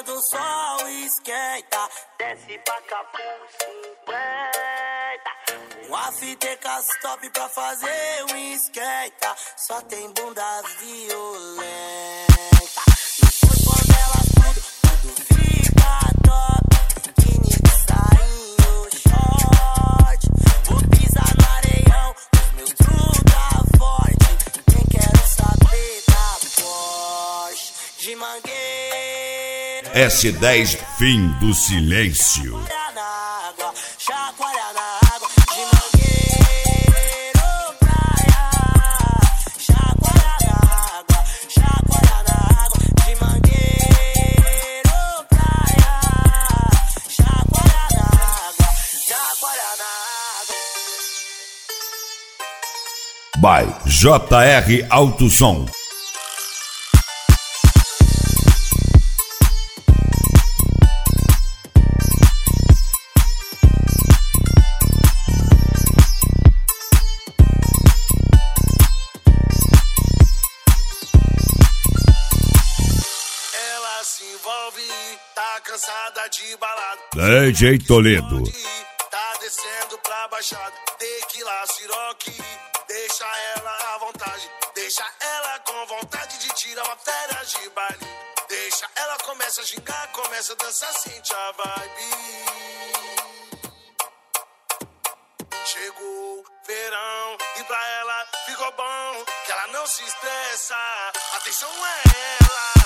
quando o sol esquenta, desce pra Capu 50. Um afteca top pra fazer um esquenta, só tem bunda violenta. Depois quando ela tudo fica top, biquíni de sainho, short. Vou pisar no areião, os meus truta forte. Nem quero saber da Porsche de Mangueira. S10 Fim do Silêncio. Chacoalha na água de Mangueira, praia. Chacoalha na água de Mangueira, praia. Chacoalha na água. By JR Alto Som. Se envolve, tá cansada de balada. DJ Toledo. Tá descendo pra baixada. Tequila, siroque, deixa ela à vontade. Deixa ela com vontade de tirar uma férias de baile. Deixa ela começa a gingar, começa a dançar, sente a vibe. Chegou verão e pra ela ficou bom, que ela não se estressa. Atenção é ela.